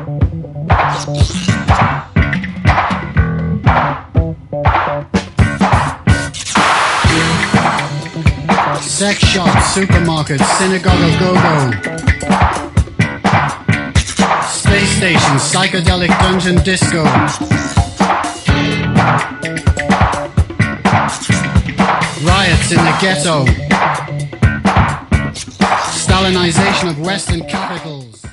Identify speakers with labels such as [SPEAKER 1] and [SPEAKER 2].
[SPEAKER 1] Sex shop, supermarket, synagogue or go-go. Space station, psychedelic dungeon disco. Riots in the ghetto. Stalinization of Western capitals.